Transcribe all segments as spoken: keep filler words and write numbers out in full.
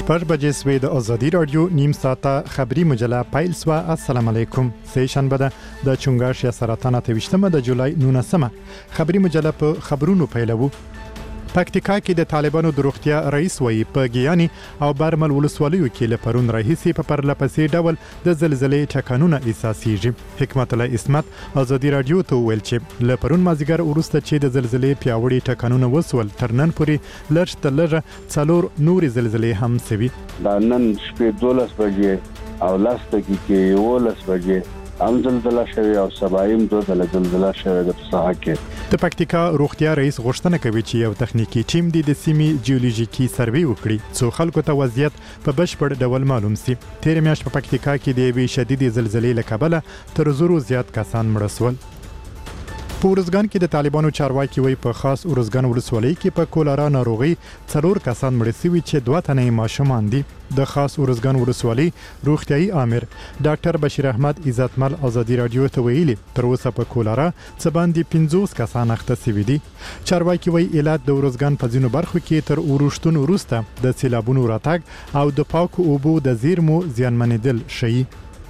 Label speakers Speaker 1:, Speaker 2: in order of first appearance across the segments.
Speaker 1: شپږ بجې سوې د ازادي رادیو نیم ساعته خبری مجله پیل سوه. السلام علیکم. سه شنبه ده د چونګاش یا سرطان اتهویشتمه د جولای نولسمه خبری مجله په خبرونو پیلوو. پکتیکا کې د طالبانو د روغتیا رئیس وایي په ګیاني او برمل ولسوالیو کې له پرون راهیسې په پرلپسې ډول د زلزلې ټکانونه احساسېږي. حکمت الله اسمت ازادي رادیو ته وویل چې له پرون مازدیګر وروسته چې د زلزلې پیاوړي ټکانونه وسول تر نن پورې لږ تر لږه څلور نورې زلزلې هم سوي.
Speaker 2: دا نن شپې دولس بجې او لس دقیقې یولس بجې هم زلزله شوی او سبایم دو دله زلزله شوی د ساحه کې.
Speaker 1: د پکتیکا روغتیا رئیس غوښتنه کوي چې یو تخنیکی ټیم د سیمې جیولوژیکي سروې وکړي څو خلکو ته وضعیت په بشپړ ډول معلوم سي. تیر میاشت په پکتیکا کې د یوې شدیدې زلزلې له کبله تر زرو زیات کسان مړه سول. په ورزګان کې د طالبانو چارواکي وایي په خاص ورزګان ولسوالۍ کې په کولرا ناروغي څلور کسان مړه سوي چې دوه تنه ماشومان دي. د خاص ورزګان ولسوالۍ روغتيایي امر ډاکټر بشیر احمد عزتمل ازادي رادیو ته ویلي تر اوسه په کولرا څه باندې پنځوس کسان اخته سوي دي. چارواکي وایي علت د ورزګان په ځینو برخو کې تر ورښتونو وروسته د سیلابونو راتګ او د پاکو اوبو د زیرمو زیانمنېدل شي.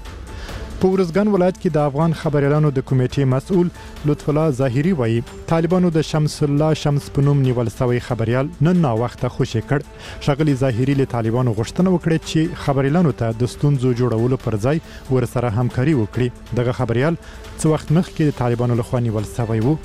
Speaker 1: په ورزګان ولایت کې د افغان خبريالانو د کمیټې مسؤل لطف الله ظاهري وایي طالبانو د شمس الله شمس په نوم نیول شوی خبريال نن نا وخته خوشی کړ. شغلي ظاهري له طالبانو غوښتنه وکړه چې خبريالانو ته د ستونزو جوړولو پر ځای ورسره همکاري وکړي. دغه خبريال څو وخت مخکې د طالبانو لخوا نیول شوی وو.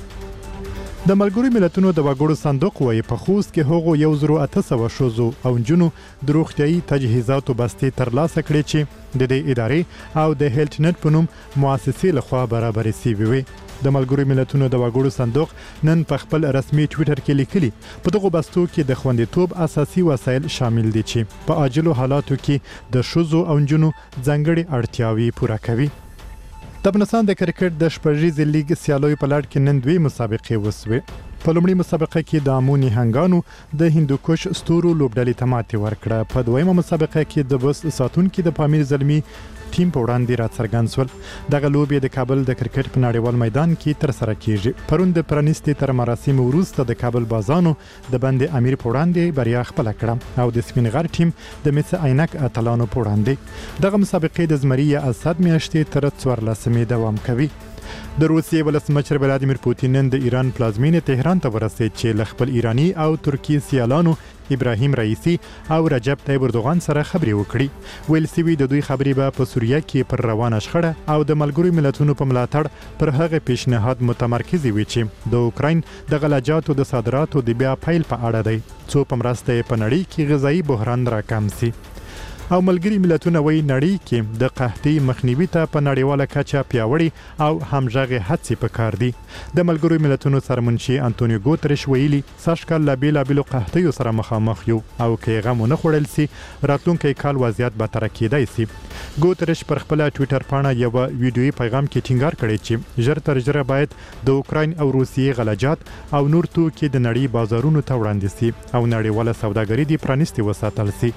Speaker 1: د ملګرو ملتونو د وګړو صندوق وایي په خوست کې هغو یو زرو اته سوه ښځو او نجونو د روغتیایي تجهیزاتو بستې ترلاسه کړې چې د دې ادارې او د هیلت نت په نوم مؤسسې لخوا برابرې سوي وي. د ملګرو ملتونو د وګړو صندوق نن په خپل رسمي ټویټر کې لیکلي په دغه بستو کې د خوندیتوب اساسي وسایل شامل دي چې په عاجلو حالاتو کې د ښځو او نجونو ځانګړي اړتیاوې پوره کوي. د افغانستان د کرکټ د شپږیزې لیګ سیالیو په لړ کې نن دوی مسابقې وسوې. په لومړي مسابقه کې د امونی هنګانو د هندوکش ستورو لوبډلې ته ماتې ورکړه. په دویمه مسابقه کې د بس ساتونکو د پامیر زلمی ټیم په وړاندې راڅرګند شول. دغه لوبې د کابل د کرکټ په نړیوال میدان کې تر سره کیږي. پرون د پرانیستي تر مراسم وروسته د کابل بازانو د بند امیر په وړاندې بریا خپل کړه او د سپین غر ټیم د مس عینک اتلانو په وړاندې. دغه مسابقې د زمری اسد میاشتې تر څوارلسمې دوام کوي. د روسیې ولسمشر ولادیمیر پوتین نن د ایران پلازمینې تهران ته ورسېد چې له خپل ایرانی او ترکی سیالانو ابراهیم رئیسی او رجب طیب اردوغان سره خبرې وکړي. ویل سوي د دوی خبرې به په سوریه کې پر روانه شخړه او د ملګرو ملتونو په ملاتړ پر هغه پیشنهاد متمرکز وي چې د اوکراین د غلجاتو د صادراتو د بیا پیل په اړه دی څو په مرسته په نړۍ کې غذایی بحران راکم سي. او ملګری ملتونه وایي نړۍ کې د قحطۍ مخنیوي ته په نړیواله کچه پیاوړي او همغږې هڅې پکار دي. د ملګرو ملتونو سرمنشي انټونیو ګوتریش ویلي سږکال له بېلابېلو قحطیو سره مخامخ یو او که یې غم ونه خوړل سي راتلونکی کال وضعیت بدتره کیدای سي. ګوتریش پر خپله ټویټر پاڼه یو ویډیویي پیغام کې ټینګار کړی چې ژر تر ژره باید د اوکراین او روسیې غلجات او نور توکي د نړۍ بازارونو ته وړاندې سي او نړیواله سوداګري دې پرانیستې وساتل سي.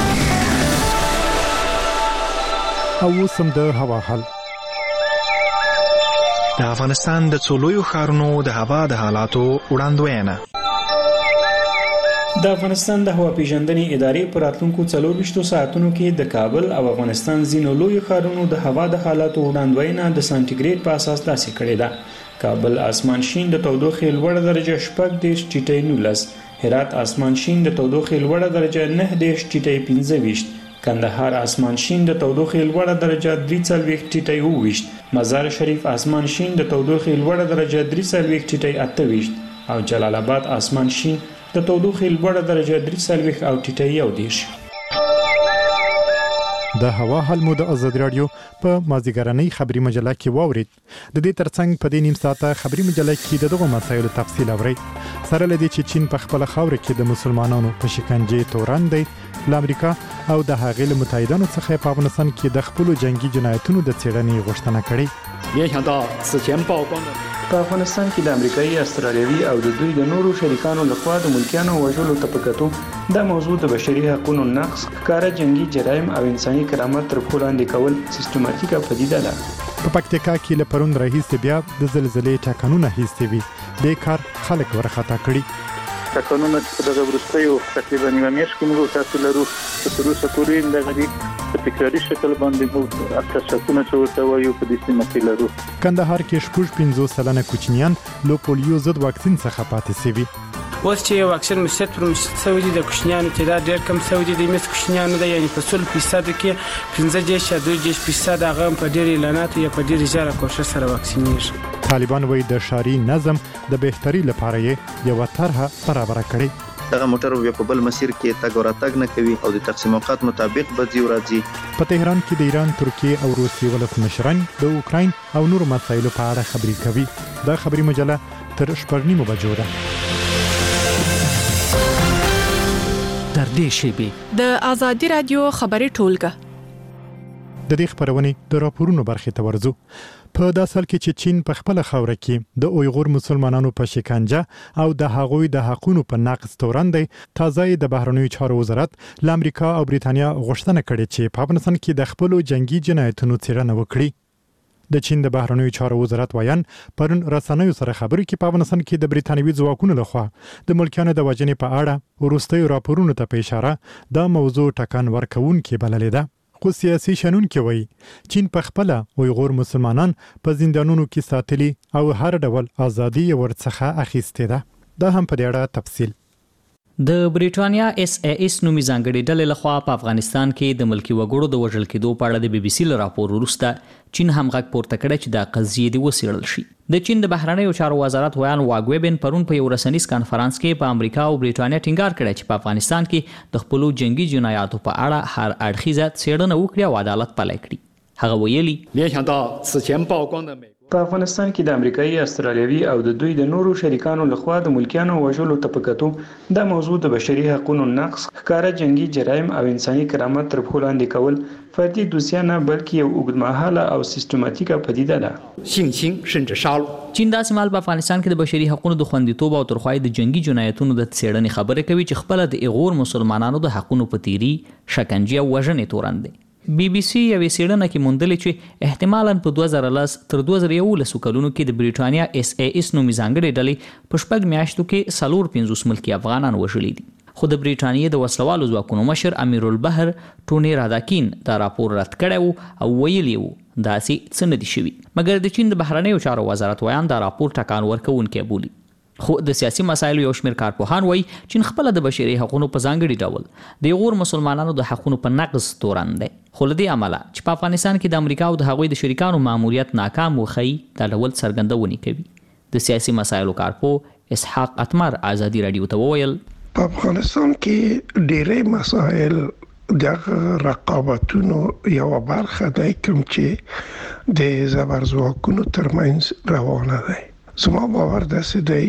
Speaker 1: او وسم د هوا حال.
Speaker 3: د افغانستان د څلورو ښارونو د هوا د حالاتو وړاندوینه.
Speaker 4: د افغانستان د هوا پیژندنې ادارې په راتلونکو څلورویشتو ساعتونو کې د کابل او افغانستان ځینو لویو ښارونو د هوا د حالاتو وړاندوینه د سانتیګریډ په اساس داسې کړې ده. کابل اسمان شین د تودوخې لوړه درجه شپږ دېرش ټیټی نولس، هرات اسمان شین د تودوخې لوړه درجه نهه دېرش ټیټی پنځه ویشت، کندهار اسمان شین د تودوخې لوړه درجه درې څلوېښت ټیټی اووه ویشت، مزار شریف اسمان شین د تودوخې لوړه درجه درې څلوېښت ټیټی اته ویشت او جلال آباد اسمان شین د تودوخې لوړه درجه درې څلوېښت او ټیټی یو دېرش.
Speaker 1: د هوا حال مو د ازادي رادیو په مازدیګرنۍ خبري مجله کې واورید. د دې ترڅنګ په دې نیم ساعته خبري مجله کې د دغو مسایلو تفصیل اورئ. سره لدی چې چین په خپل خاور کې د مسلمانانو په شکنجه تورن دی، ل امریکا او د هغې له متحدانو څخه په افغانستان کې د خپل جنگي جنایتونو د څېړنې غوښتنه کړې.
Speaker 5: 联想到此前曝光的
Speaker 4: په افغانستان کې د امریکایي، استرالیوي او د دوی د نورو شریکانو لخوا د ملکیانو وژلو ته په کتو دا موضوع د بشري حقوقو نقض، ښکاره جنگي جرایم او انساني کرامت تر پښو لاندې کول سیستماتیکه پدیده ده.
Speaker 1: په پکتیکا کې له پرون راهیسې بیا د زلزلې ټکانونه هیڅ وي. دې کار خلک ورخطا کړي.
Speaker 6: ټاکنونه چې دغه وروستیو تقریبا یوه میاشت کې موږ تاسو لرو تر اوسه پورې دغه دي په تکراري شکل باندې موږ اته شکونه چې ورته وایو په دې سیمه کې لرو.
Speaker 1: کندهار کې شپږ پنځوس سلنه کوچنیان له پولیو ضد واکسین څخه پاتې شوي.
Speaker 7: اوس چې واکسین مشت پر مشت شوی دی د کوچنیانو تعداد ډېر کم شوی دی. د مس کوچنیانو د یعنی په سل فیصد کې پنځه دېرش یا دوه دېرش فیصد هغه په ډېر اعلاناتو یا په ډېر زیاته کوشش سره واکسینېږي.
Speaker 1: طالبان وایي د ښاري نظم د بهتري لپاره یې یوه طرحه برابره کړې.
Speaker 8: دغه موټر بیا په بل مسیر کې تګ او راتګ نه کوي او د تقسیم اوقات مطابق به ځي او راځي.
Speaker 1: په تهران کې د ایران، ترکیې او روسیې ولسمشران د اوکراین او نورو مسایلو په اړه خبرې کوي. دا خبري مجله تر شپږ نیمو بجو ده.
Speaker 9: تر دې شیبې
Speaker 10: د آزادي رادیو خبري ټولګه
Speaker 1: د دې خبرونې د راپورونو برخې ته ورځو. په داسې حال کې چې چین په خپل خوره کې د اویغور مسلمانانو په شکنجه او د هغوی د حقوقو په نقض تورن دی، تازه د بهرنیو چارو وزارت له امریکا او بریتانیا غوښتنه کړې چې په افغانستان کې د خپل جنگي جنایتونو څېړنه وکړي. د چین د بهرنیو چارو وزارت وایان پرون رسنیو سره خبرې کې په افغانستان کې د بریتانوي ځواکونو لخوا د ملکیانو د وژنې په اړه وروستیو راپورونو ته په اشاره دا موضوع ټکان ورکوونکې بللې ده. خو سیاسي شنونکي وایي چین په خپل اویغور مسلمانان په زندانونو کې ساتلي او هر ډول ازادي ورڅخه اخیستې ده. دا هم په دې اړه تفصیل.
Speaker 9: د بریټانیا اس ای اس نومي ځانګړي ډلې لخوا په افغانستان کې د ملکی وګړو د وژل کېدو په اړه د بي بي سي له راپور وروسته چین هم غږ پورته کړی چې دا قضیې دې وڅېړل شي. د چین د بهرنیو چارو وزارت ویان واګویبن پرون په یو رسنیز کانفرنس کې په امریکا او بریټانیا ټینګار کړی چې په افغانستان کې د خپلو جنگي جنایاتو په اړه هر اړخیزه څېړنه وکړي او عدالت پلی کړي. هغه ویلي
Speaker 4: په افغانستان کې د امریکایي، استرالیوي او د دوی د نورو شریکانو لخوا د ملکیانو وژلو ته په کتو دا موضوع د بشري حقوقو نقض، ښکاره جنگي جرایم او انساني کرامت تر پښو لاندې کول فردي دوسیه نه بلکې یو اوږدمهاله او سیستماتیکه پدیده ده.
Speaker 9: چین داسې مهال په افغانستان کې د بشري حقوقو د خوندیتوب او ترخوای د جنگي جنایتونو د څېړنې خبرې کوي چې خپل د ایغور مسلمانانو د حقوقو په تیری، شکنجه او وژنې تورن دی. بي بي سي یوې څېړنه کې موندلې چې احتمالاً په دوه زره لس تر دوه زره یولس کلونو کې د بریټانیا اس ای اس نومي ځانګړې ډلې په شپږ میاشتو کې څلور پنځوس ملکي افغانان وژلي دي. خو د بریټانیا د وسلوالو ځواکونو مشر امیر البحر ټوني راداکین دا راپور رد کړی او ویلي وو داسې څه نه دي شوي. مګر د چین د بهرنیو چارو وزارت ویان دا راپور ټکان ورکوونکی بولي. خو د سیاسي مسایلو یو شمېر کارپوهان وایي چین خپله د بشري حقوقو په ځانګړي ډول د ایغور مسلمانانو د حقوقو په نقض تورن دی. خو له دې امله چې په افغانستان کې د امریکا او د هغوی د شریکانو ماموریت ناکام وښیي دا ډول څرګندونې کوي. د سیاسي مسایلو کارپوه اسحاق اتمر آزادي راډیو ته وویل
Speaker 11: په افغانستان کې ډېرې مسایل د رقابتونو یو برخه دی کوم چې د زبرځواکونو ترمنځ روانه دی. زما باور داسې دی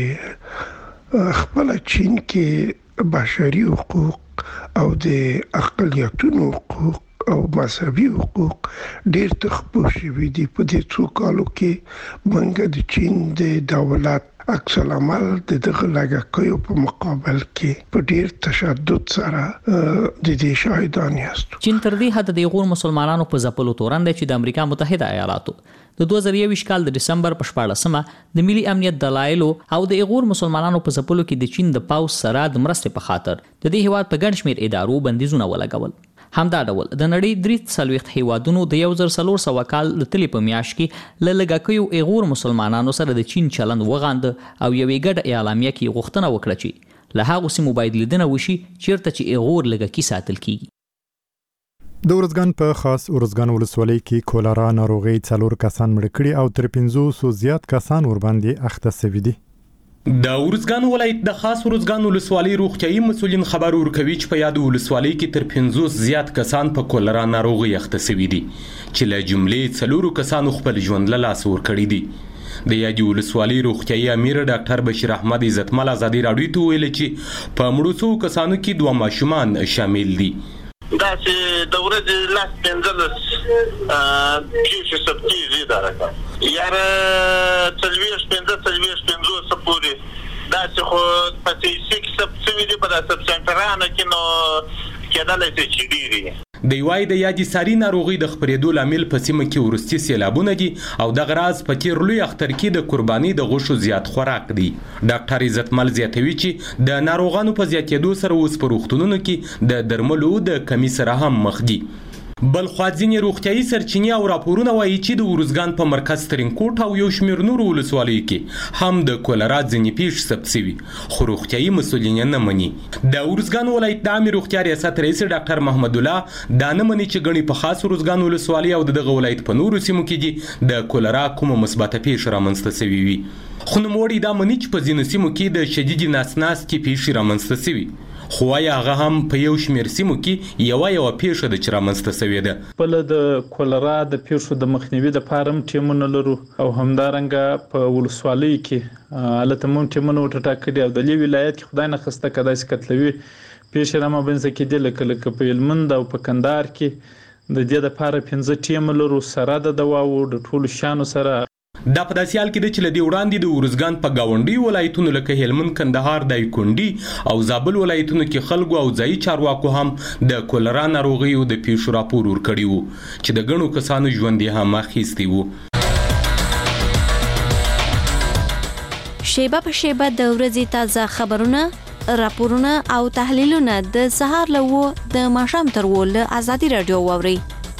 Speaker 11: چې خپل چین کې بشري حقوق او د اقلیتونو حقوق او مذهبي حقوق ډېر تخپو شوي دي. په دې څو کالو کې موږ د چین د دولت عکس العمل د دغه لږکیو په مقابل کې په ډېر تشدد سره د دې شاهدان یاستو.
Speaker 9: چین تر دې حد د ایغور مسلمانانو په ځپلو تورن دی چې د امریکا متحده ایالاتو د دوه زره یوویشت کال د ډسمبر په شپاړلسمه د ملي امنیت دلایلو او د ایغور مسلمانانو په ځپلو کې د چین د پاوځ سره د مرستې په خاطر د دې هیواد په ګڼ شمېر ادارو بندیزونه ولګول. همدا ډول د نړۍ درې څلوېښت هیوادونو د یو زر څلور سوه کال د تلې په میاشت کې له لږکیو ایغور مسلمانانو سره د چین چلند وغانده او یوې ګډه اعلامیه کې غوښتنه وکړه چې له هغو سیمو باید لیدنه وشي چیرته چې ایغور لږکي ساتل کیږي.
Speaker 1: د ارزګان په خاص ارزګان ولسوالۍ کې کولرا ناروغي څلور کسان مړه کړي او تر پنځوسو زیات کسان ورباندې اخته شوي دي.
Speaker 12: د ارزګان ولایت د خاص ارزګان ولسوالۍ روغتیايي مسؤلین خبر ورکوي چې په یاد ولسوالۍ کې تر پنځوس زیات کسان په کولرا ناروغي اخته شوي دي چې له جملې څلورو کسانو خپل ژوند له لاسه ورکړی دي. د یادې ولسوالۍ روغتیايي امیر ډاکټر بشیر احمد عزتمل ازادي راډیو ته ویل چې په مړو څو کسانو کې دوه ماشومان شامل دي.
Speaker 13: دا چې د ورځې لاس پنځلس کیسې ثبت کېږي دا رقم یاره څلوېښت پنځه څلوېښت پنځوسه پورې داسې خو په سیسي کې ثبت شوي دي په دا سب سنټرانو کې نو کېدلی شي چې ډېر وي.
Speaker 12: د یوای د یادې ساري ناروغي د خپرېدو لامل په سیمه کې وروستي سیلابونه دي او دغه راز په تیر لوی اختر کې د قرباني د غوښو زیات خوراک دی. ډاکټر عزتمل زیاتوي چې د ناروغانو په زیاتېدو سره اوس په روغتونونو کې د درملو د کمی سره هم مخ دي. بل خوا ځینې روغتیایي سرچینې او راپورونه وایي چې د ارزګان په مرکز ترینکوټ او یو شمېر نورو ولسوالیو کې هم د کولرا ځینې پیښې ثبت شوي خو روغتیایي مسؤلین نه مني. د ارزګان ولایت د عامې روغتیا ریاست رئیس ډاکټر محمد الله دا نه مني چې ګڼې په خاص ارزګان ولسوالۍ او دغه ولایت په نورو سیمو کې دي د کولرا کومه مثبته پیښه رامنځته شوې وي. خو نوموړي دا مني چې په ځینو سیمو کې د شدیدې ناسناستې پیښې رامنځته شوي خو وايي هغه هم په یو شمېر سیمو کې یوه یوه پیښه ده چې رامنځته شوې ده.
Speaker 14: بله د کولرا د پیښو د مخنیوي دپاره هم ټیمونه لرو او همدارنګه په ولسوالیو کې هلته هم ټیمونه وټاکلي او د دې ولایت کې خدای نخسته که داسې کتلوي پیښې رامنځته کېدې لکه لکه په هلمند او په کندهار کې د دې دپاره پنځه ټیمه لرو سره د دواو د ټولو شیانو سره.
Speaker 12: دا په داسې حال کې ده چې له دې وړاندې د ارزګان په ګاونډي ولایتونو لکه هلمند، کندهار، دایکنډي او زابل ولایتونو کې خلکو او ځایي چارواکو هم د کولرا ناروغیو د پیښو راپور ورکړي وو چې د ګڼو کسانو ژوند یې هم اخیستی وو.
Speaker 15: شیبه په شیبه د ورځې تازه خبرونه، راپورونه او تحلیلونه د سهار له وو د ماښام تر وو له ازادي رادیو واورئ.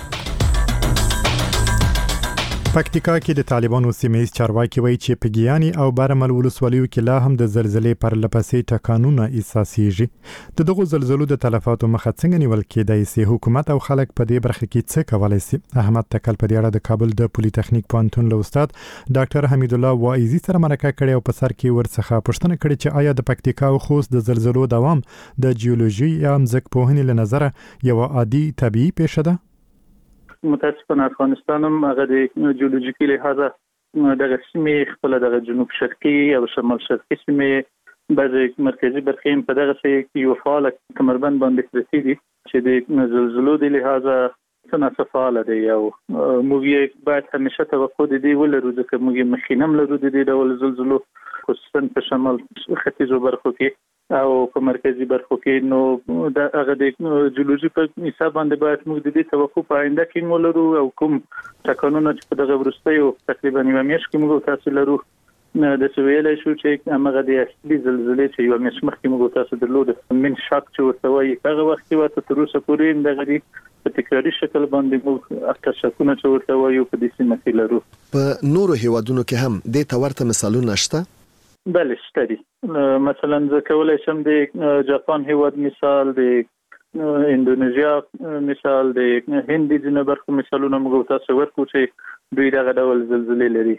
Speaker 1: پکتیکا کې د طالبانو سیمه‌ایز چارواکي وایي چې په ګیاني او بارمل ولسوالیو کې لا هم د زلزلې پر لپسې ټکانونه احساسېږي. د دغو زلزلو د تلفاتو مخه څنګه نیول کېدای سي؟ حکومت او خلک په دې برخه کې څه کولی سي؟ احمد تکل په دې اړه د کابل د پولی تخنیک پوهنتون له استاد ډاکټر حمید الله واعظي سره مرکه کړې او په سر کې ورڅخه پوښتنه کړې چې آیا د پکتیکا او خوست د زلزلو دوام د جیولوژي یا ځمکپوهنې له نظره یو عادي طبیعي پیښه ده؟
Speaker 6: متاسفانه افغانستان هم هغه د جیولوژیکي لحاظه دغه سیمې خپل دغه جنوب شرقي او شمال شرقي سیمې بعضې مرکزي برخې هم په دغه سې یو فعاله کمربند باندې پرتې دي چې د زلزلو د لحاظه څه ناڅه فعاله دی او موږ یې باید همیشه توقع د دې ولرو ځکه موږ یې مخینه هم لرو د دې ډول زلزلو خصوصا په شمال ختیځو برخو کې او په مرکزي برخو کې. نو د هغه د جیولوژي په حساب باندې باید موږ د دې توقع په آینده کې ولرو او کوم ټکانونه چې په دغه وروستیو تقریبا یوه میاشت کې موږ تاسو لرو د سویلای شو چې هغه د اصلي زلزلې چې یوه میاشت مخکې موږ تاسو درلود من شاک چې ورته وایي هغه وخت کې ورته تر اوسه پورې دغه په تکراري شکل باندې موږ اکثر شکونه چې ورته وایو په دې سیمه کې لرو.
Speaker 16: په نورو هیوادونو کې هم دې ته ورته مثالونه شته؟
Speaker 6: بله شته دي. مثلا زه کولی شم د جاپان هیواد مثال، د اندونیزیا مثال، د هند د ځینو برخو مثالونه موږ تاسو ورکړو چې دوی دغه ډول زلزلې لري.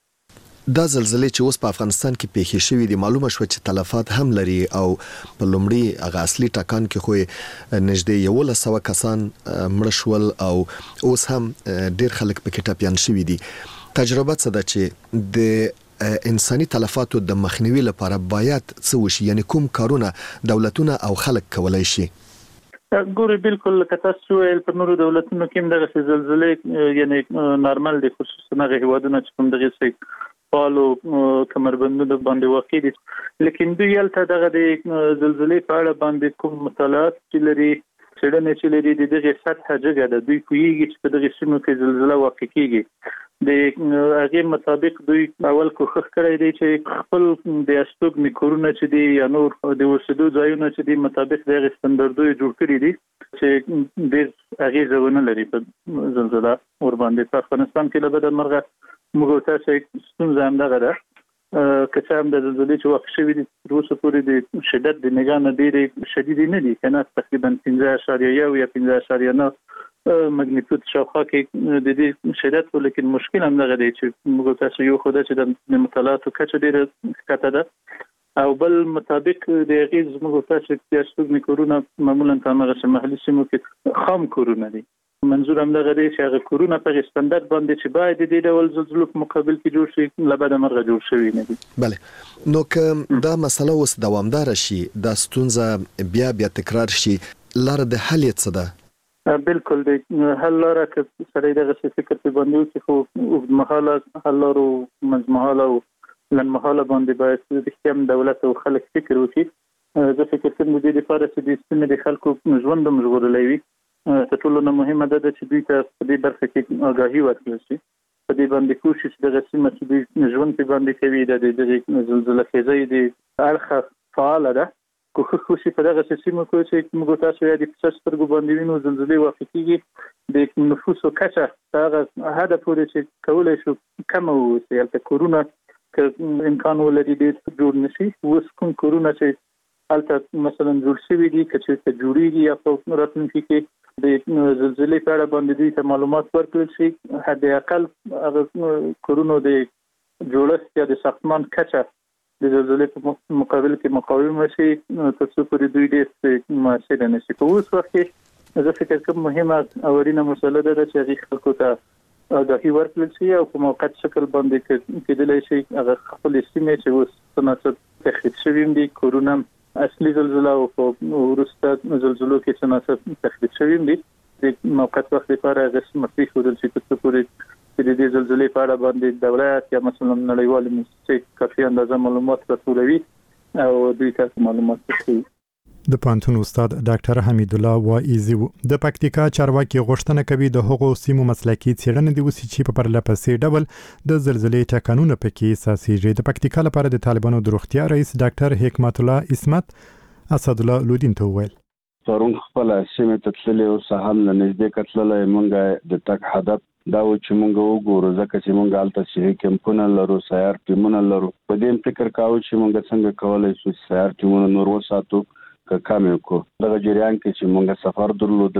Speaker 16: دا زلزلې چې اوس په افغانستان کې پیښې شوې دي معلومه شوه چې تلفات هم لري او په لومړي هغه اصلي ټکان کې خو نږدې یولس سوه کسان مړه شول او اوس هم ډېر خلک پکې ټپیان شوي دي. تجربه څه ده چې د انساني تلفاتو د مخنیوي لپاره باید څه وشي؟ یعنی کوم کارونه دولتونه او خلک کولای شي؟
Speaker 6: ګوري بالکل لکه تاسو ویل په نورو دولتونو کې هم دغه زلزلې یعنی نارمل دي خصوصا هغه هیوادونه چې کوم دغه څه فعالو کمربندونو باندې واقع دي لیکن دوی هلته دغه د زلزلې په اړه باندې کوم مطالعات چې لري څېړنې چې لري د دغه سطحه جګه ده. دوی پوهیږي چې په دغه سیمو کې زلزله واقع کیږي. د هغې مطابق دوی اول کوښښ کړی دی چې خپل د استوګنې کورونه چې دي یا نور د اوسېدو ځایونه چې دي مطابق د هغې سټنډرډونه جوړ کړي دي چې ډېر اغېزه ونه لري په زلزله ورباندې. په افغانستان کې له بده مرغه موږ تاسو ستونزه همدغه ده که څه هم د زلزلې چې واقع شوي دي تر اوسه پورې د شدت د نګاه نه ډېرې شدیدې نه دي که نه تقریبا پنځه اعشاریه یو یا پنځه اعشاریه نه مګنیټیود شاوخوا کې د دې شدت و لیکن مشکل همدغه دی چې موږ تاسو یو خو ده چې د مطالعاتو کچه ډېره ښکته ده او بل مطابق د هغې زموږ تاسو د استوګنې کورونه معمولا په همغسې محلي سیمو کې خام کورونه دي. منظور همدغه دی چې هغه کورونه په هغې سټنډرډ باندې چې باید د دې ډول زلزلو په مقابل کې جوړ شي له بده مرغه جوړ شوي نه دي.
Speaker 16: بله نو که دا مسله اوس دوامداره شي دا ستونزه بیا بیا تکرار شي لاره د حل یې څه ده؟
Speaker 6: بالکل د حل لاره که سړی دغسې فکر پرې باندې وکړي خو اوږدمهاله حل لارو منځمهاله او لنډمهاله باندې باید رښتیا هم دولت او خلک فکر وکړي. زه فکر کوم د دې لپاره چې د سیمې د خلکو ژوند هم ژغورلی وي تر ټولو نه مهمه ده چې دوی ته په دې برخه کې آگاهي ورکړل شي. په دې باندې کوشش د سیمه چې دوی ژوند په باندې کوي د زلزلې خیزې د اړخ فعال ده. کوشش کوشي په دغه سیمه کې چې موږ تاسو یې د پسس پر ګوندې وینو زلزلې واقعي د نفوس او کچه هغه هدف لري چې کولای شو کم وي چې کورونا ک امکان ولري د جوړ نشي. اوس کوم کورونا چې البته مثلا جوړ شوی دي چې ته جوړیږي یا په راتلونکي کې د زلزلې په اړه باندې دوی ته معلومات ورکړل شي. حد اقل هغه کورونا د جوړښت یا د ساختمان کچه د زلزلې په مقابل کې مقاوم شي تر څو پورې دوی ډېر مؤثر نشي. په اوس وخت کې زه فکر کوم مهمه او اړینه مسله ده چې هغه خلکو ته آگاهي ورکړل شي او په موقت شکل باندې کېدلی شي هغه خپل سیمې چې اوس څنګه تخریب شوي دي کورونا اصلي زلزلہ او ورسته زلزلو کې څنګه تخریب شوي دي د موقت وخت لپاره غوښتل مخکې شول چې تر څو پورې د دې زلزلې په اړه باندې دولت یا مثلا نړیوال موسسې کافي اندازه معلومات راټولوي او دوی ته معلومات ورکوي.
Speaker 1: د پانتون استاد ډاکټر حمید الله وایزي د پکتیکا چارواکي غوښتنه کوي د هغو سیمو مسلکي څېړنې د وسی چې په پرلپسې ډول د زلزلې ټکانونه پکې اساسي د پکتیکا لپاره د طالبانو د روغتیا رئیس ډاکټر حکمت الله اسمت اسد الله لودین ته وویل
Speaker 2: پرون خپل سیمه ته تللی او سهم نه نږدې کتللې مونږه د تک هدف دا و چې مونږ وګورو ځکه چې مونږ الته چې کمپونه لرو سیار ټیمونه لرو په دې فکر کاوه چې مونږ څنګه کولای شو سیار ټیمونه نور وساتو که کم کو دغه جریان کې چې مونږ سفر درلود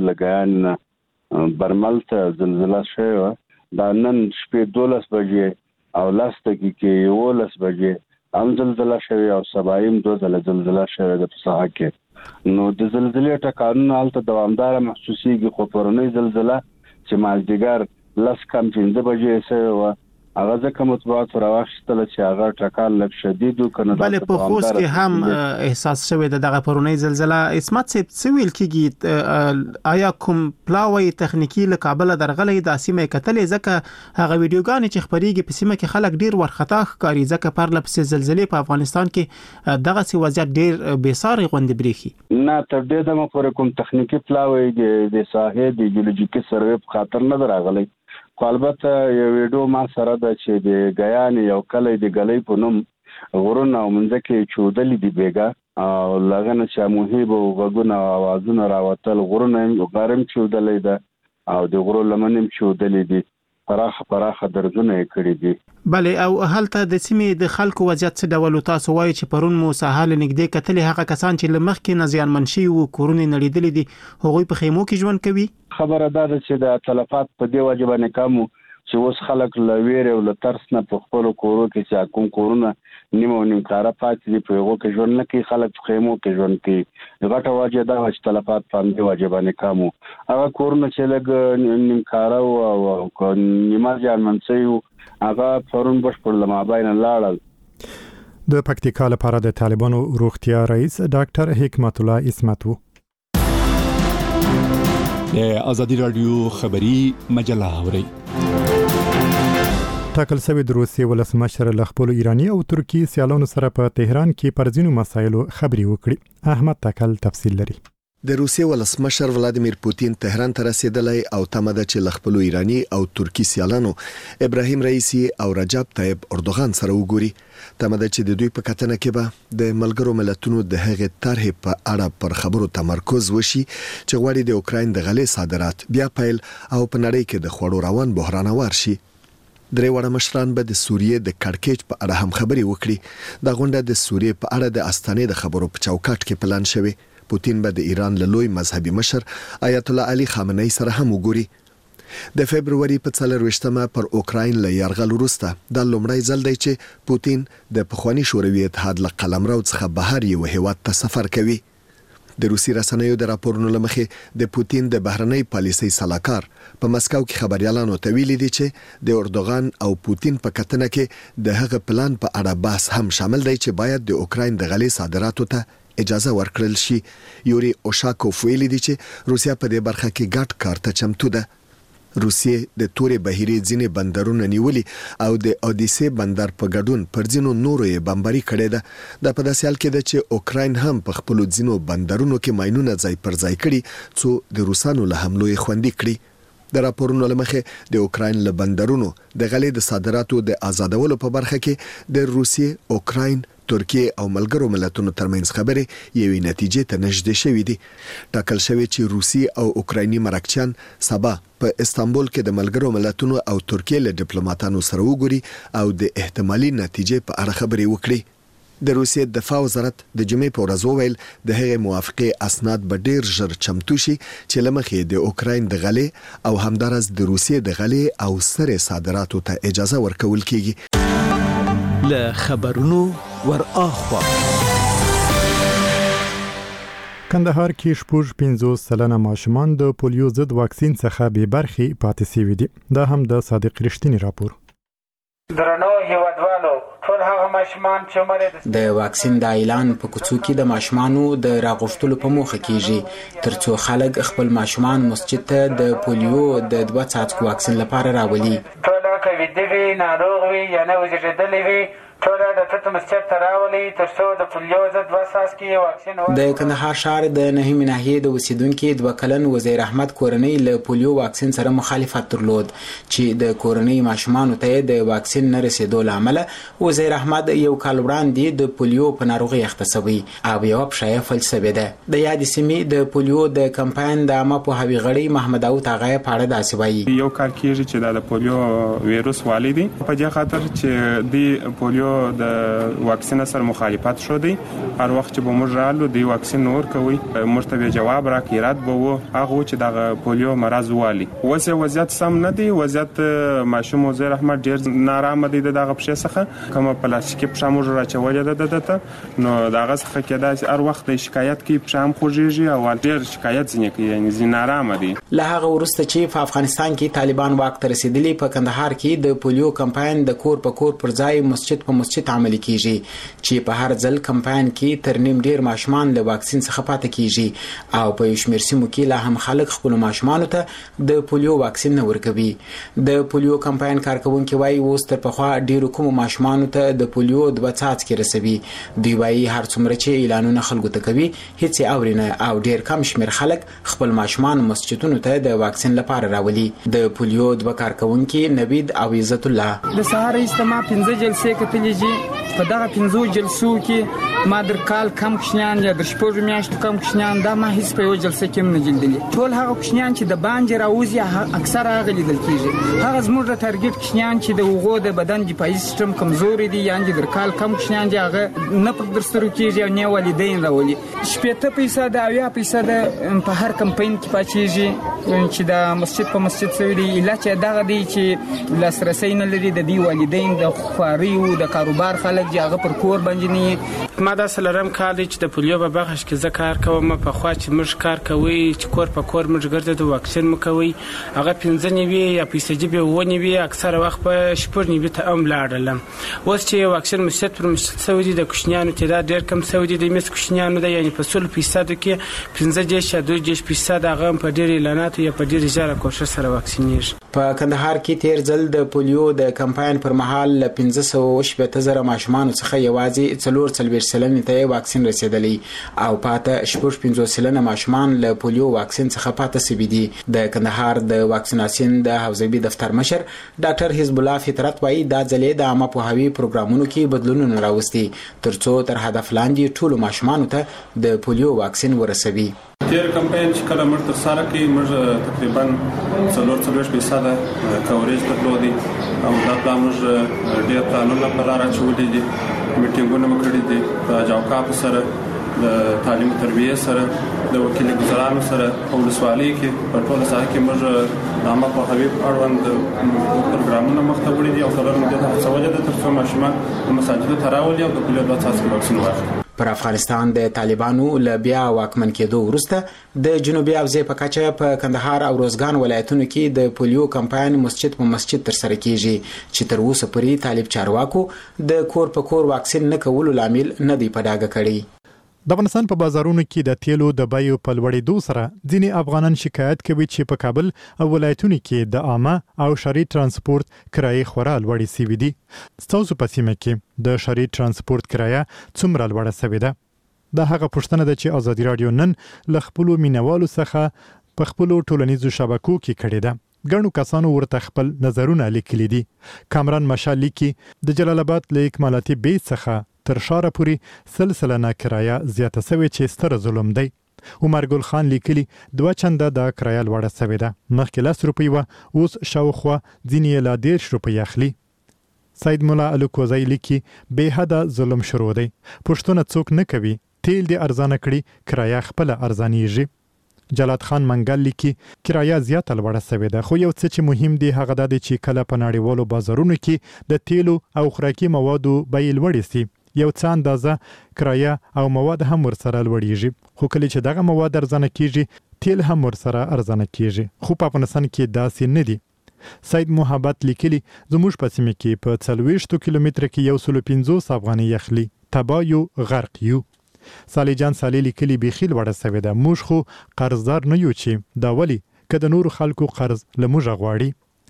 Speaker 2: لګیان برمل ته زلزلہ شوه دا نن شپې دولس بجې او لاس دقیقې یولس بجې هم زلزلہ شوه او سبایم دوه ځله زلزلہ شوه د ساحه کې نو د زلزلې ټکانونه الته دوامدار محسوسيږي خو پرونی زلزلہ چې مازدیګر لاس کم پنځه بجې سره هغه ځکه مطبوعات راوښتل چې هغه ټکان لږ شدید وکنه
Speaker 17: بلې په خوست کې هم احساس شوی د دغه پرونی زلزلہ. اسمت صاحب څه ویل کیږي آیا کوم پلاوی تخنیکی له کابل درغلې د سیمه کتلې ځکه هغه ویډیوګانې چې خبريږي په سیمه کې خلک ډیر ورخطا ښکاري ځکه پر لپسې زلزلې په افغانستان کې دغه سی وضعیت ډیر بیساري غوندې بریخي
Speaker 2: نه تر دې دمه پورې کوم تخنیکی پلاوی د ساحې د جیولوژیکي سروې په خاطر نه دراغلی. البته یو ویډیو ما سره د چې د غیان یو کلی د غلې په نوم غرونه او منځکه چودلې دی بیګا او لغنه چې موهیب او غوونه اوازونه راوتل غرونه غرم چودلې ده او د غرو لمنم چودلې دي پراخه پراخه درځونه کړې دي.
Speaker 17: بله او هلته د سیمې د خلکو وضعیت څه ډول تاسو وایي چې پرون مو ساحل نږدې کتلې هغه کسان چې لمخ کې نزیان منشي او کورونه نړیدلې دي هغوی په خیمو کې ژوند کوي.
Speaker 2: خبره ده چې د تلفات په دی واجب نه کمو چې اوس خلک لویر او لترس نه په خپل کورو کې چې کوم کورونه نیمه نیم کاره پاتې دي په هغه کې ژوند نه کوي خلک په خیمو کې ژوند کوي. غټه واجب ده چې تلفات په دی واجب نه کمو هغه کورونه چې لګ نیم کاره او نیمه ځان منسي هغه پرون بشپړ لماباین لاړل.
Speaker 1: د پکتیکا لپاره د طالبانو روغتیا رئیس ډاکټر حکمت الله اسمت وو.
Speaker 18: د ازادي رادیو خبری مجله اوري
Speaker 1: ټاکل شوی د روسیې ولسمشر له خپل ایرانی او ترکی سیالانو سره په تهران کې پر ځینو مسایلو خبري وکړي. احمد تکل تفصیل لري.
Speaker 16: د روسیې ولسمشر ولادیمیر پوتین تهران ته رسیدلی او تمه ده چې له خپل ایرانی او ترکی سیالانو ابراهیم رئیسی او رجب طیب اردوغان سره وګوري. تمه ده چې د دوی په کتنه کې به د ملګرو ملتونو د هغې طرحې په اړه پر خبرو تمرکز وشي چې غواړي د اوکراین د غلې صادرات بیا پیل او په نړۍ کې د خوړو روان بحران وار شي. درې وړه مشران به د سوریې د کړکېچ په اړه هم خبري وکړي. د غونډه د سوریې په اړه د استانې د خبرو په چوکاټ کې پلان شوی. پوتین به د ایران له لوی مذهبي مشر آیت الله علي خامنه‌ای سره هم وګوري. د فبرवरी په څلرويشتمه پر اوکراین له یرغل وروسته د لومړی ځل دی چې پوتین د پخوانی شوروي اتحاد له قلمرو څخه بهر یو هیواد ته سفر کوي. د روسي رسنیو د راپورونو لمخې د پوتین د بهرنۍ پالیسۍ سلاکار په مسکو کې خبريالانو ته ویلي دي چې د اردوغان او پوتین په کتنه کې د هغه پلان په اړه بحث هم شامل دی چې باید د اوکراین د غلې صادراتو ته اجازه ورکړل شي. یوري اوشاکوف ویلي دي چې روسیا په دې برخه کې ګډ کار ته چمتو ده. روسیې د تورې بهیرې ځینې بندرونه نیولي او د اودیسه بندر په ګډون پر ځینو نورو یې بمباري کړې ده. د په داسې حال کې ده چې اوکراین هم په خپل ځینو بندرونو کې ماینونه ځای پر ځای کړي څو د روسانو له حملو یې خوندي کړي. د راپورونو لمخې د اوکراین له بندرونو د غلې د صادراتو د آزادولو په برخه کې د روسیې، اوکراین، ترکیه او ملګرو ملتونو ترمنځ خبرې یوې نتیجې ته نږدې شوې دي. ټاکل شوی چې روسي او اوکرایني مرکچیان سبا په استانبول کې د ملګرو ملتونو او ترکیه له ډیپلوماټانو سره وګوري او د احتمالي نتیجې په اړه خبرې وکړي. د روسیې دفاع وزارت د جمعې په ورځ وویل د هغې موافقې اسناد به ډیر ژر چمتو شي چې لمخې د اوکراین د غلې او همدارس د روسیې د غلې او سرې صادراتو ته اجازه ورکول کیږي.
Speaker 19: له خبرونو ور اخوا
Speaker 1: کندهار کې شپږ پنځوس سلنه ماشومان د پولیو ضد واکسین څخه بې برخې پاتې شوي دي. دا هم د صادق رښتینی راپور.
Speaker 20: درنو هیوادوالو ټول هغه ماشومان چې عمر د واکسین د اعلان په کوڅو کې د ماشومانو د راغښتلو په موخه کیږي ترڅو خلک خپل ماشومان مسجد ته د پولیو د دوه څاڅکو واکسین لپاره راولي. ټول کوي دی ناروغ وي یا نه وزیدلې وي ټول د تته مسجد ته راولي ترڅو د پولیو ضد دوه څاڅکي واکسین ورکړي. د کندهار ښار د نهمې ناحیې د اوسیدونکو دوه کلن وزیر احمد کورنۍ له پولیو واکسین سره مخالفت درلود چې د کورنۍ ماشومانو ته د واکسین نه رسیدو له امله وزیر احمد یو کال وړاندې د پولیو په ناروغي اخته شوی او یو پښه فلسفه ده. د یادې سیمې د پولیو د کمپاین د عامه پوهاوي غړي محمد داوود هغه په اړه داسې وایي.
Speaker 21: یو کال کېږي چې د پولیو ویروس والیدي په دې خاطر چې د پولیو د واکسین سره مخالفت شو دی. هر وخت چې به موږ رالو دی واکسین نور کوي موږ ته جواب راکړي رات به وو هغه چې د پولیو مرض والی وسه وضعیت سم نه دی. وضعیت ماشوم وزیر احمد ډیر نارامه دی دغه پښه څخه کوم پلاستیکي پښه موږ راچولې ده دته نو دغه څخه کېدای هر وخت شکایت کوي پښه هم خوږیږي او ډیر شکایت ځنه کوي یعنی زی نارامه دی.
Speaker 20: له هغه وروسته چې په افغانستان کې طالبان واک ته رسیدلی په کندهار کې د پولیو کمپاین د کور په کور پر ځای مسجد په مسجد عملي کیږي چې په هر ځل کمپاین کې تر نیم ډیر ماشومان له واکسین څخه پاتې کیږي او په یو شمېر سیمو کې لا هم خلک خپل ماشومانو ته د پولیو واکسین نه ورکوي. د پولیو کمپاین کارکونکي وایي اوس تر پخوا ډیرو کوم ماشومانو ته د پولیو دوه څاڅکي رسوي. دوی وایي هر څومره چې اعلانونه خلکو ته کوي هیڅ اورینه او ډیر کم شمېر خلک خپل ماشومان مسجدونو ته د واکسین لپاره راولي. د پولیو دوه کارکونکي نوید او عزت الله
Speaker 22: د سهار استما پنځه جلسې کتلې په دغه پنځو جلسو کې ما در کال کم کوشنیان یا در شپږ میاشتو کم کوشنیان دا ما هیڅ په یو جلسه کې نه جلدلې. ټول هغه کوشنیان چې د باندې راوځي اکثر هغه لیدل کیږي. هغه زموږ د ټارګټ کوشنیان چې د وغو د بدن دفاعي سیستم کمزوري دي یا در کال کم کوشنیان دي هغه نه په درسترو کېږي او نه والدین راولي. شپږ فیصد او یا فیصد په هر کمپاین کې پاتېږي چې د مسجد په مسجد سوي دي علاج دغه دی چې لاسرسي نه لري د دی والدین د خواري او د کاروبار خلک هغه پر کور باندې نه.
Speaker 7: ما دا سلرم کار دی چې د پولیو په بخش کې زه کار کوم په خوا چې موږ کار کوي چې کور په کور موږ ګرځو د واکسین مو کوي هغه پنځه نیوي یا پیسې به ونی وي اکثر وخت په شپږ نیوي ته ام لاړل. اوس چې واکسین مسجد پر مسجد سعودي د کوشنیانو تعداد ډیر کم سعودي د مس کوشنیانو د یعنی په سل فیصد کې پنځه دیش یا دوه دیش فیصد هغه په ډیر اعلانات یا په ډیر ژره کوشش سره واکسینیږي.
Speaker 20: په کندهار کې تیر ځل د پولیو د کمپاین پر مهال ل پنځه سوه شپږ زره ماشومان څخه یوازې څلور څلوېښت سلنې ته واکسین رسیدلی او پاته شپږ پنځوس سلنه ماشومان له پولیو واکسین څخه پاته شوي دي. د کندهار د واکسیناسیون د حوزوي دفتر مشر ډاکټر حزب الله فطرت وایي دا ځلې د عامه پوهاوي پروګرامونو کې بدلونونه راوستي ترڅو تر هدف لاندې ټولو ماشومانو ته د پولیو واکسین ورسوي.
Speaker 21: تیر کمپاین چې کله موږ تر سره کې موږ تقریبا څلور څلوېښت فیصده کوریج درلودي او دا پلان موږ ډېر پلانونه په لاره اچولي دي. میټینګونه مو کړي دي په جوکاپ سره د تعلیم تربیه سره د وکیل ګزارانو سره او ولسوالۍ کې په ټوله ساحه کې موږ عامه پوهاوي اړوند پروګرامونه مخته وړي دي او کله موږ د هڅولې د ترڅو ماشومان مساجدو ته راولي او د پولیو دوه څاڅکي واکسین واخلي.
Speaker 20: پر افغانستان د طالبانو له بیا واکمن کېدو وروسته د جنوبي حوزې په کچه په کندهار او روزګان ولایتونو کې د پولیو کمپاین مسجد په مسجد تر سره کیږي چې تر اوسه پورې طالب چارواکو د کور په کور واکسین نه کولو لامل نه دی په ډاګه کړی.
Speaker 1: د افغانستان په بازارونو کې د تیلو د بیو په لوړېدو سره ځینې افغانان شکایت کوي چې په کابل او ولایتونو کې د عامه او شهري ترانسپورت کرایې خورا لوړې سوي دي. ستاسو په سیمه کې د شهري ترانسپورت کرایه څومره لوړه سوې ده؟ دا هغه پوښتنه ده چې ازادي رادیو نن له خپلو مینوالو څخه په خپلو ټولنیزو شبکو کې کړې ده. ګڼو کسانو ورته خپل نظرونه لیکلي دي. کامران مشال لیکي د جلال آباد له اکمالاتي بیس څخه تر شاره پورې سلسله نه کرایه زیاته سوې چې ستر ظلم دی. عمر ګل خان لیکلي دوه چنده د کرایه لوړه سوې ده. مخکې لس روپۍ وه، اوس شاوخوا ځینې یې لا دېرش روپۍ اخلي. سید مولا الکوزی لیکي بې حده ظلم شروع دی. پوښتنه څوک نه کوي، تیل دې ارزانه کړي، کرایه خپله ارزانیږي. جلات خان منګل لیکي کرایه زیاته لوړه سوې ده، خو یو څه چې مهم دی هغه دا دی چې کله په نړیوالو بازارونو کې د تیلو او خوراکي موادو بیې لوړې سي، یو څه اندازه کرایه او مواد هم ورسره لوړیږي. خو کله چې دغه مواد ارزانه کیږي، تیل هم ورسره ارزانه کیږي. خو په افغانستان کې داسې نه دي. سید محبت لیکلي زموږ په سیمه کې په څلوېښتو کیلومتره کې یو سلو پنځوس افغانۍ اخلي. تبا یو غرق یو. صالح جان صالح لیکلي بیخي لوړه سوې ده. موږ خو قرضدار نه یو چې دا ولې که د نورو خلکو قرض له موږه غواړي.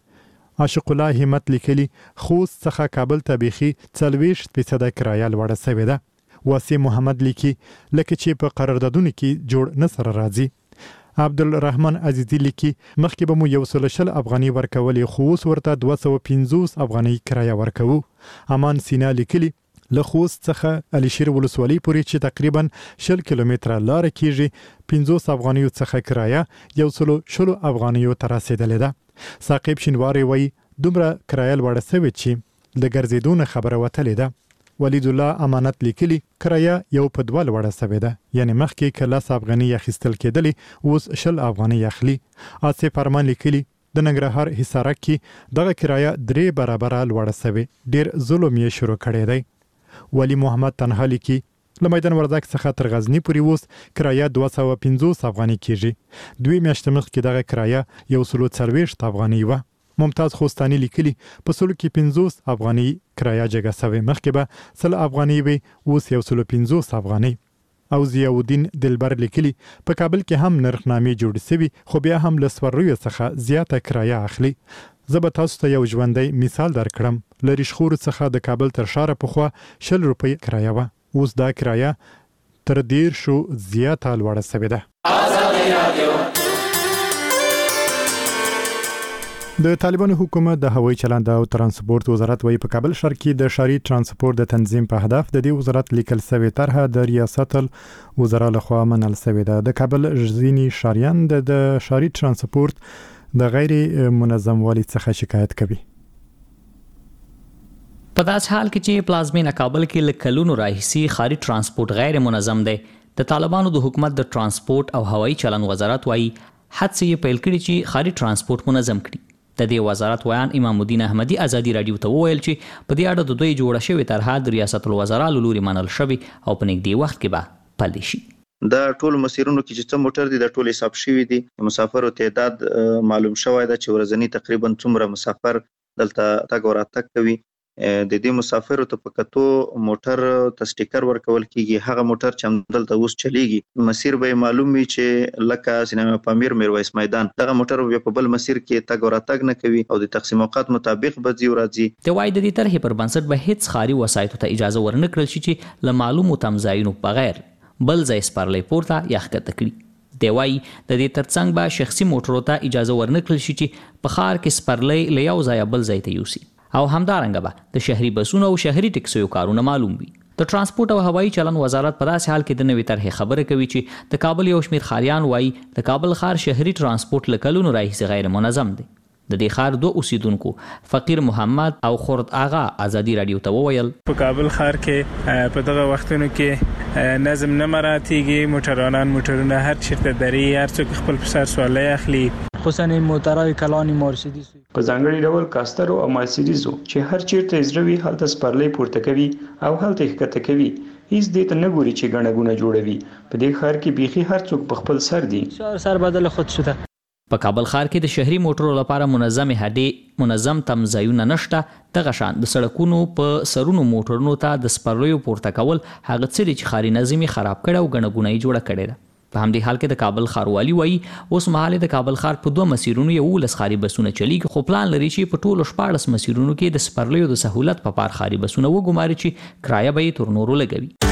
Speaker 1: عاشق الله همت لیکلي خوست څخه کابل ته بیخي څلوېښت فیصده کرایه لوړه سوې ده. واسع محمد لیکي لکه چې په قراردادونو کې جوړ نه سره راځي. عبدالرحمن عزیزی لیکي مخکې به مو یو سل شل افغانۍ ورکولې، خو اوس ورته دوه سوه پنځوس افغانۍ کرایه ورکوو. امان سینا لیکلي له خوست څخه علي شیر ولسوالۍ پورې چې تقریبا شل کیلومتره لاره کیږي، پنځوس افغانیو څخه کرایه یو سلو شلو افغانیو ته رسیدلې ده. ثاقب شینواری وایي دومره کرایه لوړه سوې چې د ګرځېدو نه خبره وتلې ده. ولید الله امانت لیکلي کرایه یو په دوه لوړه سوې ده، یعنی مخکې که لس افغانۍ اخیستل کېدلې اوس شل افغانۍ اخلي. آصف فرمان لیکلي د ننګرهار حصارک کې دغه کرایه درې برابره لوړه سوې، ډېر ظلم یې شروع کړی دی. ولی محمد تنها لیکي له میدان وردګ څخه تر غزنی پورې اوس کرایه دوه سوه پنځوس افغانۍ کیږي. دوی میاشتې مخکې دغه کرایه یو سلو څلوېښت افغانۍ وه. ممتاز خوستاني لیکلي په سلو کې پنځوس افغانۍ کرایه جګه سوې، مخکې به سل افغانۍ وي، اوس یو سلو پنځوس افغانۍ. او ضیاءالدین دلبر لیکلي په کابل کې هم نرخنامې جوړې سوي، خو بیا هم له سوریو څخه زیاته کرایه اخلي. زه به تاسو ته یو ژوندی مثال درکړم. له ریشخورو څخه د کابل تر ښاره پخوا شل روپۍ کرایه وه، اوس دا کرایه تر دېرشو زیاته لوړه سوې ده. د طالبانو حکومت د هوایي چلند او ترانسپورت وزارت وايي په کابل ښار کې د ښاري ترانسپورت د تنظیم په هدف د دې وزارت لیکل سوې طرحه د ریاست الوزرا لخوا منل سوې ده. د کابل ځینې ښاریان د ښاري ترانسپورت د غیر منظم والي څخه شکایت کوي.
Speaker 9: په داسې حال کې چې پلازمینه کابل کې له کلونو راهیسي ښاري ترانسپورت غیر منظم دی، د طالبانو د حکومت د ترانسپورت او هوایي چلند وزارت وايي هڅې یې پیل کړي چې ښاري ترانسپورت منظم کړي. د دې وزارت ویان امام الدین احمدي ازادي رادیو ته وویل چې په دې اړه د دوی جوړه شوې طرحه د ریاست الوزرا له لوري منل شوې او په نږدې وخت کې به پلي شي.
Speaker 8: دا ټول مسیرونو کې چې څه موټر دي د ټول حساب شوی دي، مسافرو تعداد معلوم شوی ده چې ورځنی تقریبا څومره مسافر دلته تګ او راتګ کوي. د دې مسافرو ته په کتو موټر ته سټیکر ورکول کیږي، هغه موټر چې دلته اوس چلیږي مسیر به معلوم وي چې لکه سینما پامیر میرویس میدان دغه موټر به په بل مسیر کې تګ او راتګ نه کوي او د تقسیم اوقات مطابق به ځي او راځي.
Speaker 9: د وای د دې طرحې پر بنسټ به هیڅ ښاري وسایطو ته اجازه ورنکړل شي چې له معلومو تمځایونو بغیر بل ځای سپرلی پورته یا ښکته کړي. دی وایي د دې ترڅنګ به شخصي موټرو ته اجازه ورنکړل شي چې په ښار کې سپرلی له یو ځایه بل ځای ته یوسي، او همدارنګه به د شهري بسونو او شهري ټکسیو کارونه معلوم وي. د ترانسپورت او هوایي چلند وزارت په داسې حال کې د نوې طرحې خبره کوي چې د کابل یو شمېر ښاریان وایي د کابل ښار شهري ترانسپورت له کلونو راهیسې غیر منظم دی. د دې ښار دوه اوسیدونکو فقیر محمد او خورد آغا ازادي رادیو ته وویل
Speaker 3: په کابل ښار کې په دغه وختونو کې نظم نه مراعاتېږي، موټرانان موټرونه هر چیرته دري، هر څوک خپل په سر سوالۍ اخلي،
Speaker 5: خصوصا موټرای کلانی مرسیدس
Speaker 4: په ځانګړي ډول کاستر او مرسیدسو چې هر چیرته اجروي هلته سپرلی پورته کوي او هلته ښکته کوي، هیڅ دې ته نه ګوري چې ګڼه ګونه جوړوي. په دې ښار کې بیخي هر څوک په خپل سر دی،
Speaker 5: سر بدل خود شده.
Speaker 9: په کابل ښار کې د شهري موټرو لپاره منظم هډې منظم تمځایونه نشته. دغه شان د سړکونو په سرونو موټرونو ته د سپرلیو پورته کول هغه څه دي چې ښاري نظم یې خراب کړی او ګڼه ګوڼه یې جوړه کړې ده. په همدې حال کې د کابل ښاروالي وایي اوس مهال د کابل ښار په دوه مسیرونو یولس ښاري بسونه چلیږي، خو پلان لري چې په ټولو شپاړس مسیرونو کې د سپرلیو د سهولت په پار ښاري بسونه وګماري چې کرایه به یې تر نورو لګوي.